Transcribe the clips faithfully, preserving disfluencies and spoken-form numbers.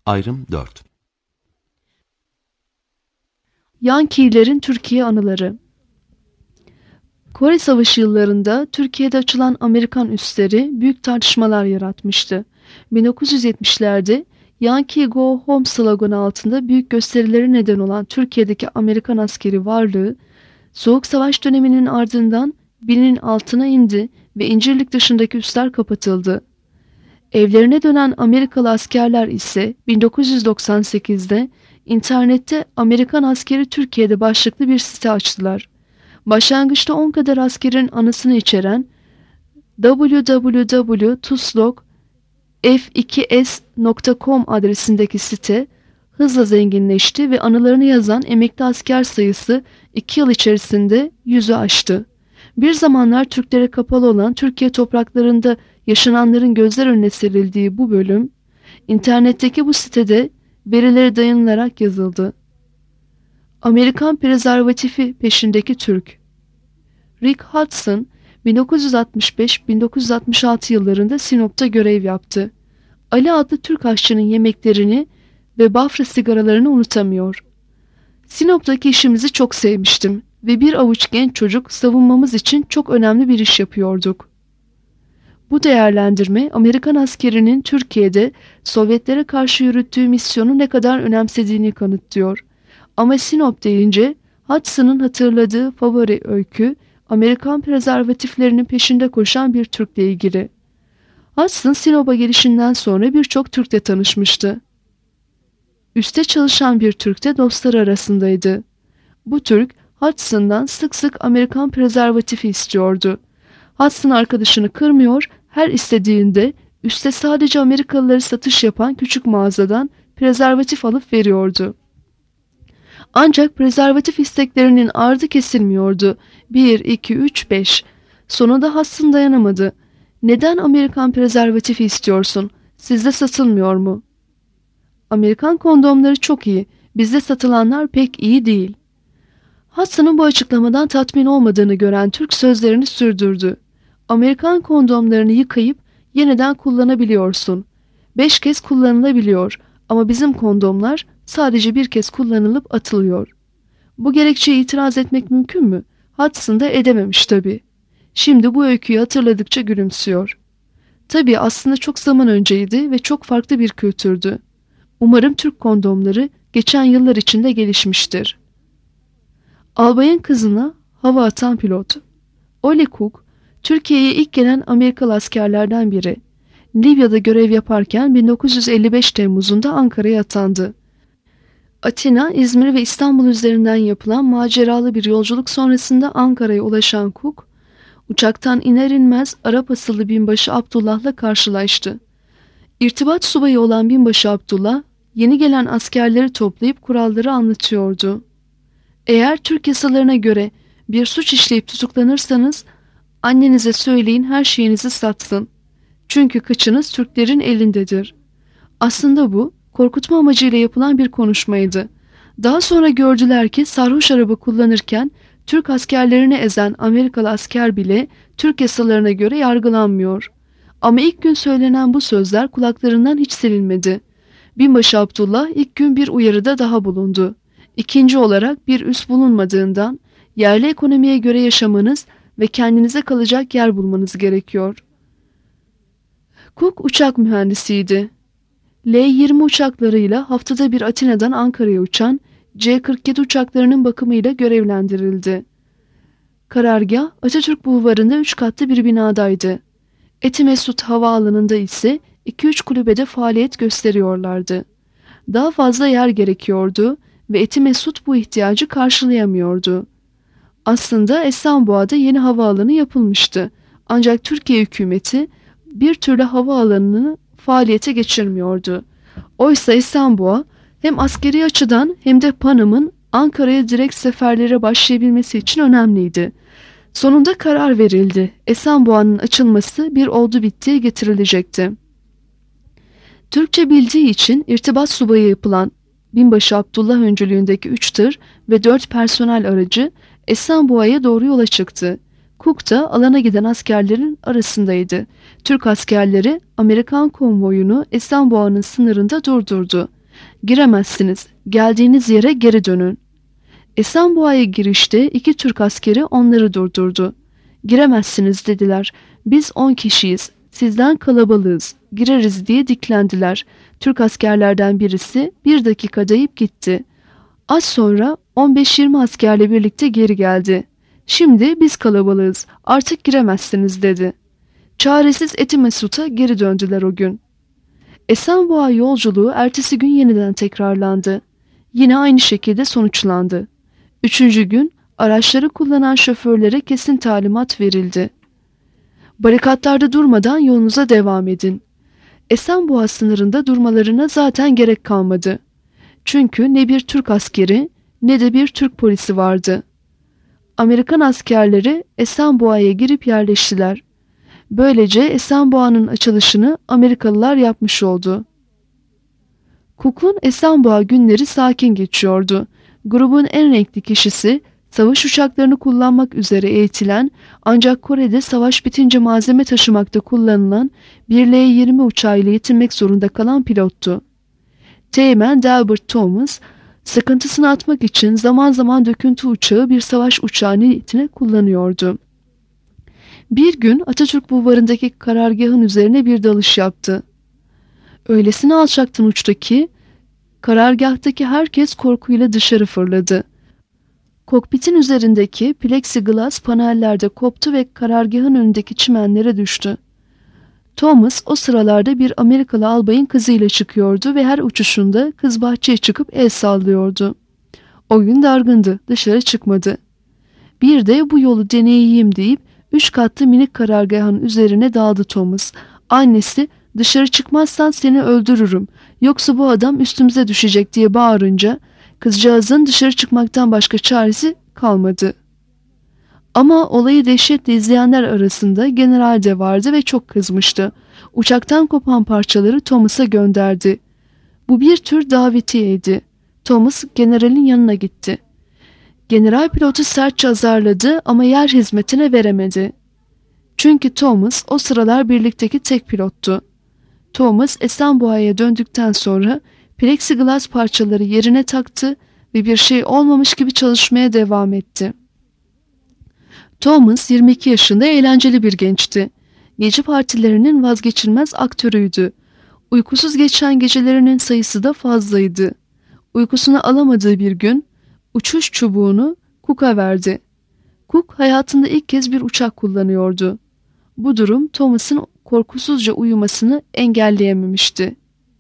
Ayrım dört. Yankilerin Türkiye anıları. Kore Savaşı yıllarında Türkiye'de açılan Amerikan üsleri büyük tartışmalar yaratmıştı. bin dokuz yüz yetmişlerde Yankee Go Home sloganı altında büyük gösterilere neden olan Türkiye'deki Amerikan askeri varlığı, Soğuk Savaş döneminin ardından binin altına indi ve İncirlik dışındaki üsler kapatıldı. Evlerine dönen Amerikalı askerler ise bin dokuz yüz doksan sekizde internette Amerikan askeri Türkiye'de başlıklı bir site açtılar. Başlangıçta on kadar askerin anısını içeren double-u double-u double-u nokta tuslog f iki s nokta com adresindeki site hızla zenginleşti ve anılarını yazan emekli asker sayısı iki yıl içerisinde yüzü aştı. Bir zamanlar Türklere kapalı olan Türkiye topraklarında yaşananların gözler önüne serildiği bu bölüm, internetteki bu sitede verilere dayanılarak yazıldı. Amerikan prezervatifi peşindeki Türk. Rick Hudson, bin dokuz yüz altmış beş bin dokuz yüz altmış altı yıllarında Sinop'ta görev yaptı. Ali adlı Türk aşçının yemeklerini ve Bafra sigaralarını unutamıyor. Sinop'taki işimizi çok sevmiştim ve bir avuç genç çocuk savunmamız için çok önemli bir iş yapıyorduk. Bu değerlendirme Amerikan askerinin Türkiye'de Sovyetlere karşı yürüttüğü misyonu ne kadar önemsediğini kanıtlıyor. Ama Sinop deyince Hudson'ın hatırladığı favori öykü Amerikan prezervatiflerinin peşinde koşan bir Türk'le ilgili. Hudson Sinop'a gelişinden sonra birçok Türk'le tanışmıştı. Üste çalışan bir Türk de dostları arasındaydı. Bu Türk Hudson'dan sık sık Amerikan prezervatifi istiyordu. Hudson arkadaşını kırmıyor, her istediğinde üste sadece Amerikalıları satış yapan küçük mağazadan prezervatif alıp veriyordu. Ancak prezervatif isteklerinin ardı kesilmiyordu. bir, iki, üç, beş. Sonunda Hudson dayanamadı. Neden Amerikan prezervatifi istiyorsun? Sizde satılmıyor mu? Amerikan kondomları çok iyi. Bizde satılanlar pek iyi değil. Hudson'ın bu açıklamadan tatmin olmadığını gören Türk sözlerini sürdürdü. Amerikan kondomlarını yıkayıp yeniden kullanabiliyorsun. Beş kez kullanılabiliyor ama bizim kondomlar sadece bir kez kullanılıp atılıyor. Bu gerekçeye itiraz etmek mümkün mü? Hudson da edememiş tabii. Şimdi bu öyküyü hatırladıkça gülümsüyor. Tabii aslında çok zaman önceydi ve çok farklı bir kültürdü. Umarım Türk kondomları geçen yıllar içinde gelişmiştir. Albayın kızına hava atan pilot. Oli Cook, Türkiye'ye ilk gelen Amerikalı askerlerden biri. Libya'da görev yaparken bin dokuz yüz elli beş Temmuz'unda Ankara'ya atandı. Atina, İzmir ve İstanbul üzerinden yapılan maceralı bir yolculuk sonrasında Ankara'ya ulaşan Cook, uçaktan iner inmez Arap asıllı binbaşı Abdullah'la karşılaştı. İrtibat subayı olan binbaşı Abdullah, yeni gelen askerleri toplayıp kuralları anlatıyordu. Eğer Türk yasalarına göre bir suç işleyip tutuklanırsanız, annenize söyleyin her şeyinizi satsın. Çünkü kıçınız Türklerin elindedir. Aslında bu, korkutma amacıyla yapılan bir konuşmaydı. Daha sonra gördüler ki sarhoş araba kullanırken Türk askerlerini ezen Amerikalı asker bile Türk yasalarına göre yargılanmıyor. Ama ilk gün söylenen bu sözler kulaklarından hiç silinmedi. Binbaşı Abdullah ilk gün bir uyarıda daha bulundu. İkinci olarak bir üs bulunmadığından yerli ekonomiye göre yaşamanız ve kendinize kalacak yer bulmanız gerekiyor. Cook uçak mühendisiydi. L yirmi uçaklarıyla haftada bir Atina'dan Ankara'ya uçan C kırk yedi uçaklarının bakımıyla görevlendirildi. Karargah Atatürk Bulvarı'nda üç katlı bir binadaydı. Etimesgut Havaalanı'nda ise iki üç kulübede faaliyet gösteriyorlardı. Daha fazla yer gerekiyordu ve Etimesgut bu ihtiyacı karşılayamıyordu. Aslında Esenboğa'da yeni havaalanı yapılmıştı. Ancak Türkiye hükümeti bir türlü havaalanını faaliyete geçirmiyordu. Oysa Esenboğa hem askeri açıdan hem de Panam'ın Ankara'ya direkt seferlere başlayabilmesi için önemliydi. Sonunda karar verildi. Esenboğa'nın açılması bir oldu bittiye getirilecekti. Türkçe bildiği için irtibat subayı yapılan binbaşı Abdullah öncülüğündeki üç tır ve dört personel aracı Esenboğa'ya doğru yola çıktı. Cook da alana giden askerlerin arasındaydı. Türk askerleri Amerikan konvoyunu Esenboğa'nın sınırında durdurdu. Giremezsiniz. Geldiğiniz yere geri dönün. Esenboğa'ya girişte iki Türk askeri onları durdurdu. Giremezsiniz dediler. Biz on kişiyiz. Sizden kalabalığız. Gireriz diye diklendiler. Türk askerlerden birisi bir dakika deyip gitti. Az sonra on beş yirmi askerle birlikte geri geldi. Şimdi biz kalabalığız. Artık giremezsiniz dedi. Çaresiz Etimesut'a geri döndüler o gün. Esenboğa yolculuğu ertesi gün yeniden tekrarlandı. Yine aynı şekilde sonuçlandı. Üçüncü gün araçları kullanan şoförlere kesin talimat verildi. Barikatlarda durmadan yolunuza devam edin. Esenboğa sınırında durmalarına zaten gerek kalmadı. Çünkü ne bir Türk askeri ne de bir Türk polisi vardı. Amerikan askerleri Esenboğa'ya girip yerleştiler. Böylece Esenboğa'nın açılışını Amerikalılar yapmış oldu. Cook'un Esenboğa günleri sakin geçiyordu. Grubun en renkli kişisi, savaş uçaklarını kullanmak üzere eğitilen ancak Kore'de savaş bitince malzeme taşımakta kullanılan bir L yirmi uçağıyla yetinmek zorunda kalan pilottu. Teğmen Delbert Thomas, sıkıntısını atmak için zaman zaman döküntü uçağı bir savaş uçağı niyetine kullanıyordu. Bir gün Atatürk Bulvarı'ndaki karargahın üzerine bir dalış yaptı. Öylesine alçaktan uçtu ki karargahtaki herkes korkuyla dışarı fırladı. Kokpitin üzerindeki plexiglas panellerde koptu ve karargahın önündeki çimenlere düştü. Thomas o sıralarda bir Amerikalı albayın kızıyla çıkıyordu ve her uçuşunda kız bahçeye çıkıp el sallıyordu. O gün dargındı, dışarı çıkmadı. Bir de bu yolu deneyeyim deyip üç katlı minik karargahın üzerine daldı Thomas. Annesi, dışarı çıkmazsan seni öldürürüm, yoksa bu adam üstümüze düşecek diye bağırınca kızcağızın dışarı çıkmaktan başka çaresi kalmadı. Ama olayı dehşetle izleyenler arasında general de vardı ve çok kızmıştı. Uçaktan kopan parçaları Thomas'a gönderdi. Bu bir tür davetiyeydi. Thomas generalin yanına gitti. General pilotu sertçe azarladı ama yer hizmetine veremedi. Çünkü Thomas o sıralar birlikteki tek pilottu. Thomas Esenboğa'ya döndükten sonra plexiglas parçaları yerine taktı ve bir şey olmamış gibi çalışmaya devam etti. Thomas yirmi iki yaşında eğlenceli bir gençti. Gece partilerinin vazgeçilmez aktörüydü. Uykusuz geçen gecelerinin sayısı da fazlaydı. Uykusunu alamadığı bir gün uçuş çubuğunu Cook'a verdi. Cook hayatında ilk kez bir uçak kullanıyordu. Bu durum Thomas'ın korkusuzca uyumasını engelleyememişti.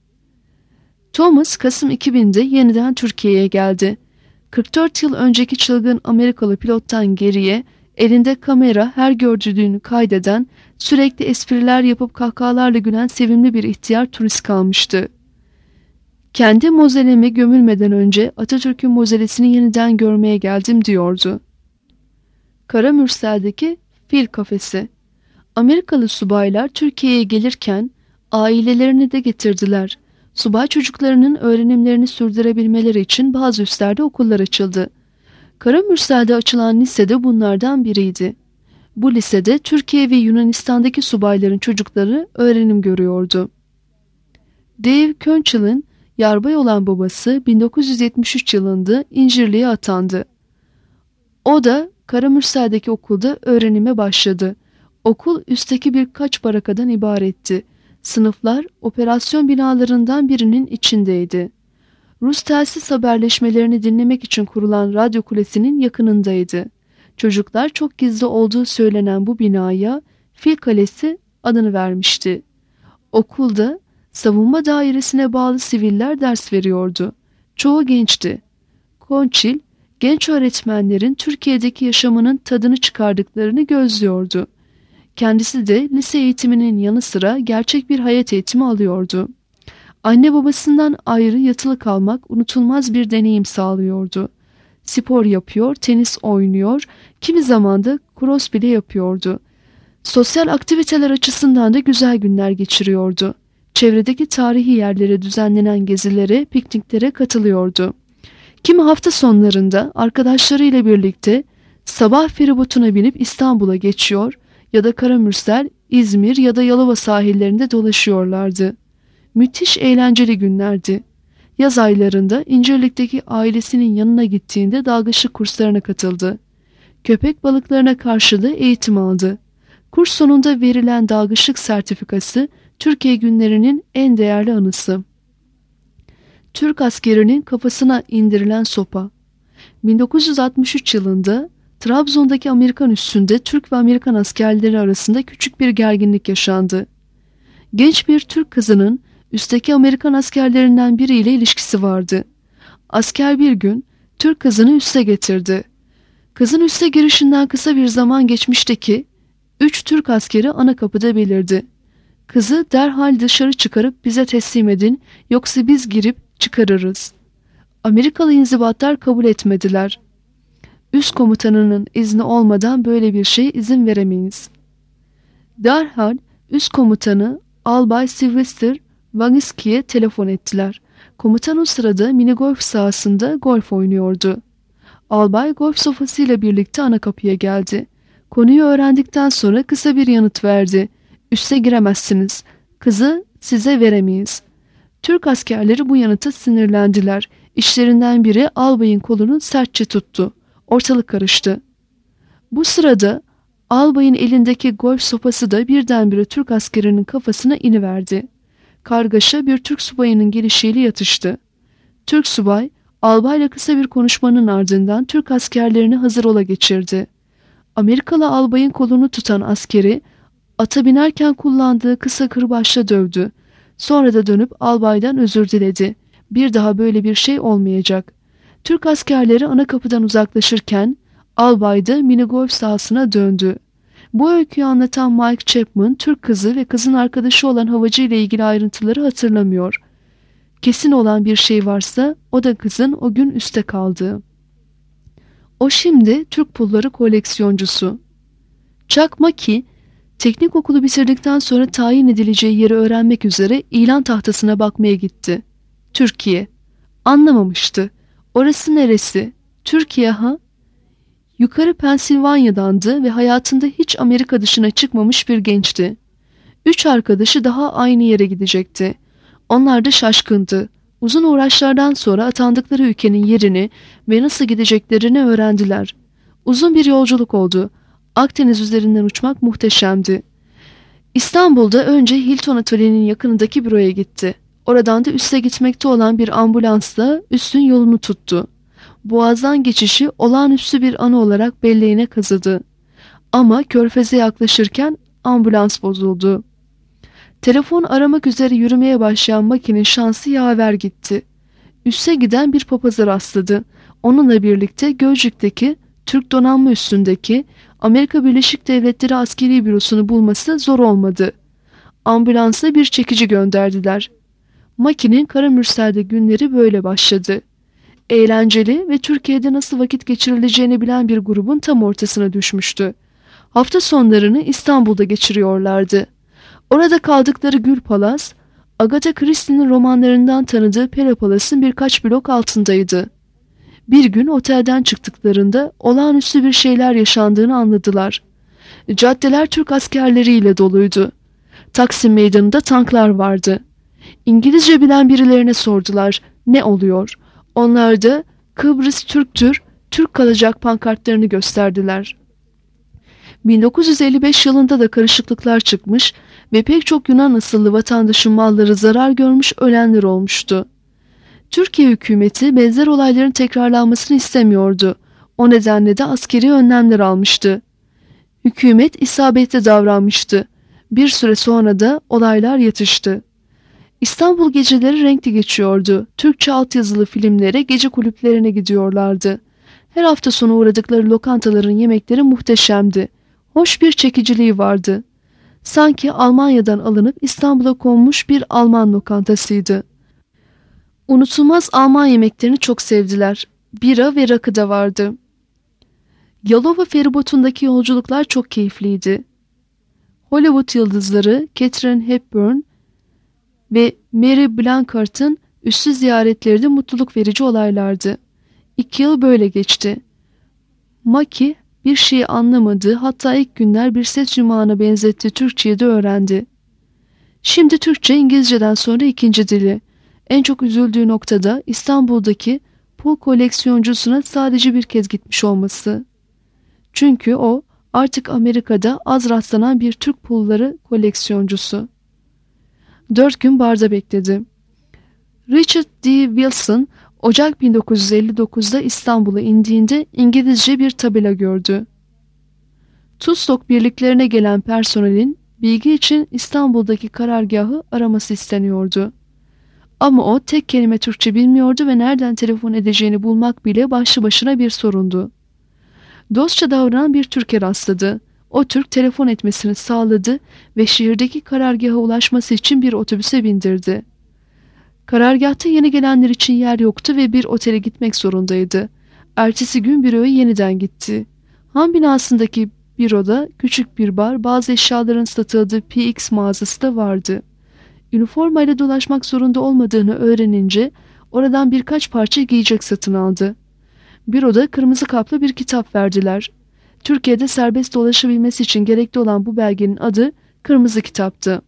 Thomas Kasım iki binde yeniden Türkiye'ye geldi. kırk dört yıl önceki çılgın Amerikalı pilottan geriye elinde kamera her gördüğünü kaydeden, sürekli espriler yapıp kahkahalarla gülen sevimli bir ihtiyar turist kalmıştı. Kendi mozeleme gömülmeden önce Atatürk'ün mozelesini yeniden görmeye geldim diyordu. Karamürsel'deki Fil Kafesi. Amerikalı subaylar Türkiye'ye gelirken ailelerini de getirdiler. Subay çocuklarının öğrenimlerini sürdürebilmeleri için bazı üslerde okullar açıldı. Karamürsel'de açılan lise de bunlardan biriydi. Bu lisede Türkiye ve Yunanistan'daki subayların çocukları öğrenim görüyordu. Dave Könchel'in yarbay olan babası bin dokuz yüz yetmiş üç yılında İncirli'ye atandı. O da Karamürsel'deki okulda öğrenime başladı. Okul üstteki birkaç barakadan ibaretti. Sınıflar operasyon binalarından birinin içindeydi. Rus telsiz haberleşmelerini dinlemek için kurulan radyo kulesinin yakınındaydı. Çocuklar çok gizli olduğu söylenen bu binaya Fil Kalesi adını vermişti. Okulda savunma dairesine bağlı siviller ders veriyordu. Çoğu gençti. Konçil, genç öğretmenlerin Türkiye'deki yaşamının tadını çıkardıklarını gözlüyordu. Kendisi de lise eğitiminin yanı sıra gerçek bir hayat eğitimi alıyordu. Anne babasından ayrı yatılı kalmak unutulmaz bir deneyim sağlıyordu. Spor yapıyor, tenis oynuyor, kimi zaman da cross bile yapıyordu. Sosyal aktiviteler açısından da güzel günler geçiriyordu. Çevredeki tarihi yerlere düzenlenen gezilere, pikniklere katılıyordu. Kimi hafta sonlarında arkadaşlarıyla birlikte sabah feribotuna binip İstanbul'a geçiyor ya da Karamürsel, İzmir ya da Yalova sahillerinde dolaşıyorlardı. Müthiş eğlenceli günlerdi. Yaz aylarında İncirlik'teki ailesinin yanına gittiğinde dalgıçlık kurslarına katıldı. Köpek balıklarına karşı da eğitim aldı. Kurs sonunda verilen dalgıçlık sertifikası Türkiye günlerinin en değerli anısı. Türk askerinin kafasına indirilen sopa. bin dokuz yüz altmış üç yılında Trabzon'daki Amerikan üssünde Türk ve Amerikan askerleri arasında küçük bir gerginlik yaşandı. Genç bir Türk kızının üstteki Amerikan askerlerinden biriyle ilişkisi vardı. Asker bir gün Türk kızını üste getirdi. Kızın üste girişinden kısa bir zaman geçmişti ki üç Türk askeri ana kapıda belirdi. Kızı derhal dışarı çıkarıp bize teslim edin, yoksa biz girip çıkarırız. Amerikalı inzibatlar kabul etmediler. Üst komutanının izni olmadan böyle bir şeye izin veremeyiz. Derhal üst komutanı Albay Sylvester Wanniski'ye telefon ettiler. Komutan o sırada mini golf sahasında golf oynuyordu. Albay golf sopasıyla birlikte ana kapıya geldi. Konuyu öğrendikten sonra kısa bir yanıt verdi. Üste giremezsiniz. Kızı size veremeyiz. Türk askerleri bu yanıta sinirlendiler. İşlerinden biri albayın kolunu sertçe tuttu. Ortalık karıştı. Bu sırada albayın elindeki golf sopası da birdenbire Türk askerinin kafasına iniverdi. Kargaşa bir Türk subayının gelişiyle yatıştı. Türk subay, albayla kısa bir konuşmanın ardından Türk askerlerini hazır ola geçirdi. Amerikalı albayın kolunu tutan askeri, ata binerken kullandığı kısa kırbaçla dövdü. Sonra da dönüp albaydan özür diledi. Bir daha böyle bir şey olmayacak. Türk askerleri ana kapıdan uzaklaşırken albay da mini golf sahasına döndü. Bu öyküyü anlatan Mike Chapman, Türk kızı ve kızın arkadaşı olan havacı ile ilgili ayrıntıları hatırlamıyor. Kesin olan bir şey varsa o da kızın o gün üste kaldığı. O şimdi Türk pulları koleksiyoncusu. Chuck Mackey, teknik okulu bitirdikten sonra tayin edileceği yeri öğrenmek üzere ilan tahtasına bakmaya gitti. Türkiye. Anlamamıştı. Orası neresi? Türkiye ha? Yukarı Pensilvanya'dandı ve hayatında hiç Amerika dışına çıkmamış bir gençti. Üç arkadaşı daha aynı yere gidecekti. Onlar da şaşkındı. Uzun uğraşlardan sonra atandıkları ülkenin yerini ve nasıl gideceklerini öğrendiler. Uzun bir yolculuk oldu. Akdeniz üzerinden uçmak muhteşemdi. İstanbul'da önce Hilton Otel'inin yakınındaki büroya gitti. Oradan da üste gitmekte olan bir ambulansla üstün yolunu tuttu. Boğazdan geçişi olağanüstü bir anı olarak belleğine kazıdı. Ama Körfez'e yaklaşırken ambulans bozuldu. Telefon aramak üzere yürümeye başlayan Mackie'nin şansı yaver gitti. Üste giden bir papaza rastladı. Onunla birlikte Gölcük'teki Türk donanma üssündeki Amerika Birleşik Devletleri Askeri Bürosunu bulması zor olmadı. Ambulansa bir çekici gönderdiler. Mackie'nin Karamürsel'de günleri böyle başladı. Eğlenceli ve Türkiye'de nasıl vakit geçirileceğini bilen bir grubun tam ortasına düşmüştü. Hafta sonlarını İstanbul'da geçiriyorlardı. Orada kaldıkları Gül Palas, Agatha Christie'nin romanlarından tanıdığı Pera Palas'ın birkaç blok altındaydı. Bir gün otelden çıktıklarında olağanüstü bir şeyler yaşandığını anladılar. Caddeler Türk askerleriyle doluydu. Taksim Meydanı'nda tanklar vardı. İngilizce bilen birilerine sordular, ne oluyor? Onlar da Kıbrıs Türktür, Türk kalacak pankartlarını gösterdiler. bin dokuz yüz elli beş yılında da karışıklıklar çıkmış ve pek çok Yunan asıllı vatandaşın malları zarar görmüş, ölenler olmuştu. Türkiye hükümeti benzer olayların tekrarlanmasını istemiyordu. O nedenle de askeri önlemler almıştı. Hükümet isabetli davranmıştı. Bir süre sonra da olaylar yatıştı. İstanbul geceleri renkli geçiyordu. Türkçe altyazılı filmlere, gece kulüplerine gidiyorlardı. Her hafta sonu uğradıkları lokantaların yemekleri muhteşemdi. Hoş bir çekiciliği vardı. Sanki Almanya'dan alınıp İstanbul'a konmuş bir Alman lokantasıydı. Unutulmaz Alman yemeklerini çok sevdiler. Bira ve rakı da vardı. Yalova feribotundaki yolculuklar çok keyifliydi. Hollywood yıldızları Katharine Hepburn ve Mary Blanchard'ın üssü ziyaretleri de mutluluk verici olaylardı. İki yıl böyle geçti. Mackie bir şeyi anlamadı, hatta ilk günler bir ses yumağına benzettiği Türkçeyi de öğrendi. Şimdi Türkçe İngilizceden sonra ikinci dili. En çok üzüldüğü noktada İstanbul'daki pul koleksiyoncusuna sadece bir kez gitmiş olması. Çünkü o artık Amerika'da az rastlanan bir Türk pulları koleksiyoncusu. Dört gün barda bekledi. Richard D. Wilson, Ocak bin dokuz yüz elli dokuz'da İstanbul'a indiğinde İngilizce bir tabela gördü. Tutskok birliklerine gelen personelin bilgi için İstanbul'daki karargahı araması isteniyordu. Ama o tek kelime Türkçe bilmiyordu ve nereden telefon edeceğini bulmak bile başlı başına bir sorundu. Dostça davranan bir Türk'e rastladı. O Türk telefon etmesini sağladı ve şehirdeki karargaha ulaşması için bir otobüse bindirdi. Karargahta yeni gelenler için yer yoktu ve bir otele gitmek zorundaydı. Ertesi gün büroya yeniden gitti. Han binasındaki büroda küçük bir bar, bazı eşyaların satıldığı P X mağazası da vardı. Üniformayla dolaşmak zorunda olmadığını öğrenince oradan birkaç parça giyecek satın aldı. Büroda kırmızı kaplı bir kitap verdiler. Türkiye'de serbest dolaşabilmesi için gerekli olan bu belgenin adı Kırmızı Kitap'tı.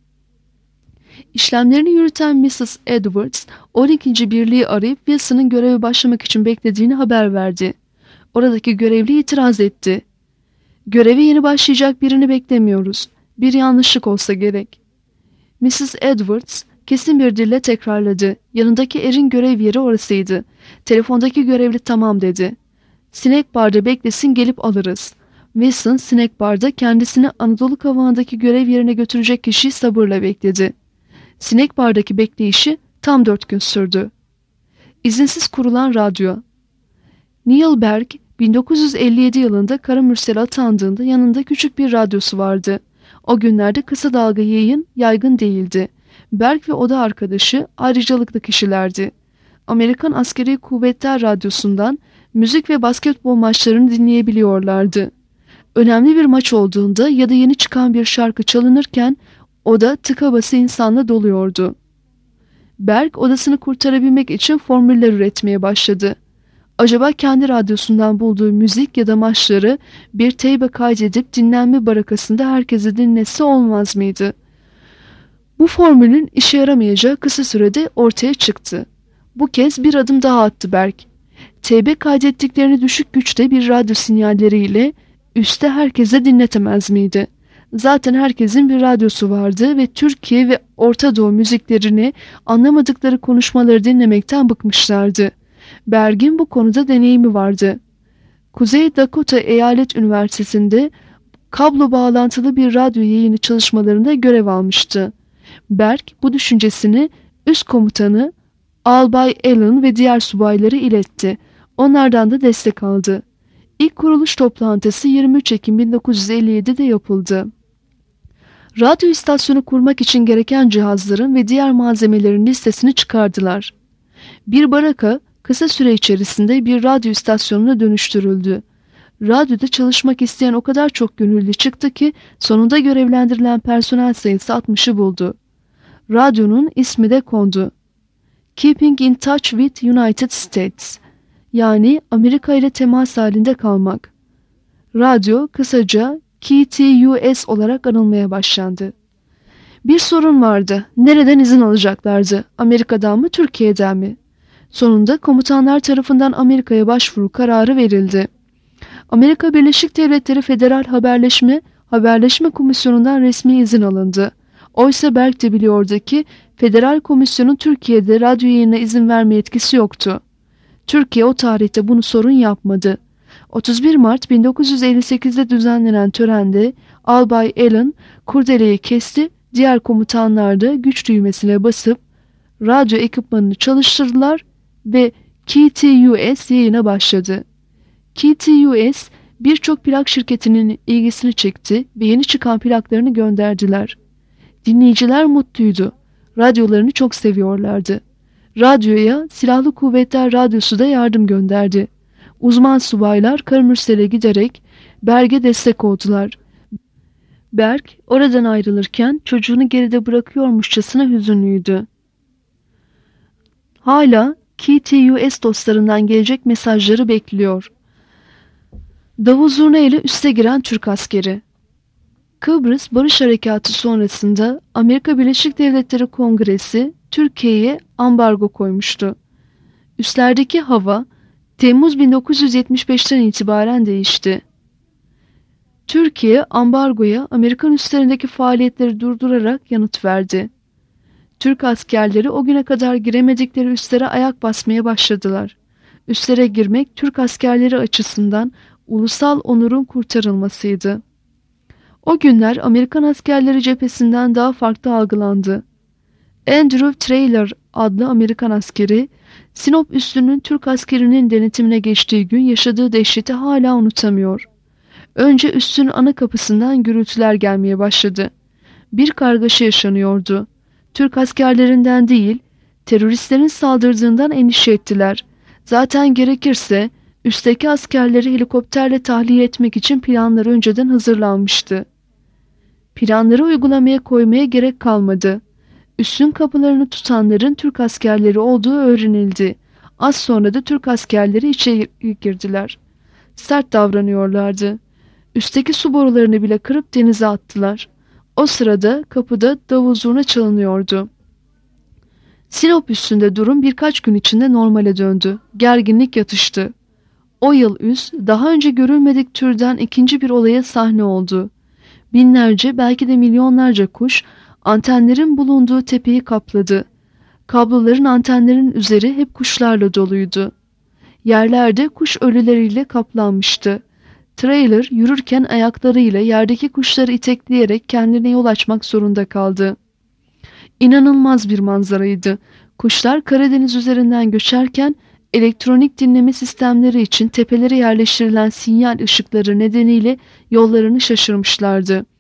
İşlemlerini yürüten missus Edwards, on ikinci birliği arayıp Wilson'ın göreve başlamak için beklediğini haber verdi. Oradaki görevli itiraz etti. "Göreve yeni başlayacak birini beklemiyoruz. Bir yanlışlık olsa gerek." missus Edwards kesin bir dille tekrarladı. Yanındaki erin görev yeri orasıydı. Telefondaki görevli tamam dedi. "Sinek barda beklesin, gelip alırız." Wilson sinek barda kendisini Anadolu Kavağı'ndaki görev yerine götürecek kişiyi sabırla bekledi. Sinek bardaki bekleyişi tam dört gün sürdü. İzinsiz kurulan radyo. Neil Berg bin dokuz yüz elli yedi yılında Karamürsel'e atandığında yanında küçük bir radyosu vardı. O günlerde kısa dalga yayın yaygın değildi. Berg ve oda arkadaşı ayrıcalıklı kişilerdi. Amerikan Askeri Kuvvetler Radyosu'ndan müzik ve basketbol maçlarını dinleyebiliyorlardı. Önemli bir maç olduğunda ya da yeni çıkan bir şarkı çalınırken oda tıka basa insanla doluyordu. Berg odasını kurtarabilmek için formüller üretmeye başladı. Acaba kendi radyosundan bulduğu müzik ya da maçları bir teybe kaydedip dinlenme barakasında herkese dinletse olmaz mıydı? Bu formülün işe yaramayacağı kısa sürede ortaya çıktı. Bu kez bir adım daha attı Berg. Teybe kaydettiklerini düşük güçte bir radyo sinyalleriyle üste herkese dinletemez miydi? Zaten herkesin bir radyosu vardı ve Türkiye ve Orta Doğu müziklerini, anlamadıkları konuşmaları dinlemekten bıkmışlardı. Berg'in bu konuda deneyimi vardı. Kuzey Dakota Eyalet Üniversitesi'nde kablo bağlantılı bir radyo yayını çalışmalarında görev almıştı. Berg bu düşüncesini üst komutanı Albay Allen ve diğer subayları iletti. Onlardan da destek aldı. İlk kuruluş toplantısı yirmi üç Ekim bin dokuz yüz elli yedi'de yapıldı. Radyo istasyonu kurmak için gereken cihazların ve diğer malzemelerin listesini çıkardılar. Bir baraka kısa süre içerisinde bir radyo istasyonuna dönüştürüldü. Radyoda çalışmak isteyen o kadar çok gönüllü çıktı ki sonunda görevlendirilen personel sayısı altmış'ı buldu. Radyonun ismi de kondu. Keeping in Touch with United States, yani Amerika ile temas halinde kalmak. Radyo kısaca K T U S olarak anılmaya başlandı. Bir sorun vardı. Nereden izin alacaklardı? Amerika'dan mı, Türkiye'den mi? Sonunda komutanlar tarafından Amerika'ya başvuru kararı verildi. Amerika Birleşik Devletleri Federal Haberleşme Haberleşme Komisyonu'ndan resmi izin alındı. Oysa Berg de biliyordu ki Federal Komisyonun Türkiye'de radyo yayınına izin verme yetkisi yoktu. Türkiye o tarihte bunu sorun yapmadı. otuz bir Mart bin dokuz yüz elli sekiz'de düzenlenen törende Albay Allen kurdeleyi kesti, diğer komutanlar da güç düğmesine basıp radyo ekipmanını çalıştırdılar ve K T U S yayına başladı. K T U S birçok plak şirketinin ilgisini çekti ve yeni çıkan plaklarını gönderdiler. Dinleyiciler mutluydu. Radyolarını çok seviyorlardı. Radyoya Silahlı Kuvvetler Radyosu da yardım gönderdi. Uzman subaylar Karamürsel'e giderek Berg'e destek oldular. Berg oradan ayrılırken çocuğunu geride bırakıyormuşçasına hüzünlüydü. Hala K T U S dostlarından gelecek mesajları bekliyor. Davul zurna ile üste giren Türk askeri. Kıbrıs Barış Harekatı sonrasında Amerika Birleşik Devletleri Kongresi Türkiye'ye ambargo koymuştu. Üslerdeki hava Temmuz bin dokuz yüz yetmiş beşten itibaren değişti. Türkiye ambargoya Amerikan üslerindeki faaliyetleri durdurarak yanıt verdi. Türk askerleri o güne kadar giremedikleri üslere ayak basmaya başladılar. Üslere girmek Türk askerleri açısından ulusal onurun kurtarılmasıydı. O günler Amerikan askerleri cephesinden daha farklı algılandı. Andrew Traylor adlı Amerikan askeri, Sinop üssünün Türk askerinin denetimine geçtiği gün yaşadığı dehşeti hala unutamıyor. Önce üssün ana kapısından gürültüler gelmeye başladı. Bir kargaşa yaşanıyordu. Türk askerlerinden değil, teröristlerin saldırdığından endişe ettiler. Zaten gerekirse üstteki askerleri helikopterle tahliye etmek için planları önceden hazırlanmıştı. Planları uygulamaya koymaya gerek kalmadı. Üssün kapılarını tutanların Türk askerleri olduğu öğrenildi. Az sonra da Türk askerleri içeri girdiler. Sert davranıyorlardı. Üstteki su borularını bile kırıp denize attılar. O sırada kapıda davul zurna çalınıyordu. Sinop üssünde durum birkaç gün içinde normale döndü. Gerginlik yatıştı. O yıl üs daha önce görülmedik türden ikinci bir olaya sahne oldu. Binlerce belki de milyonlarca kuş antenlerin bulunduğu tepeyi kapladı. Kabloların antenlerin üzeri hep kuşlarla doluydu. Yerlerde kuş ölüleriyle kaplanmıştı. Trailer yürürken ayaklarıyla yerdeki kuşları itekleyerek kendine yol açmak zorunda kaldı. İnanılmaz bir manzaraydı. Kuşlar Karadeniz üzerinden göçerken elektronik dinleme sistemleri için tepelere yerleştirilen sinyal ışıkları nedeniyle yollarını şaşırmışlardı.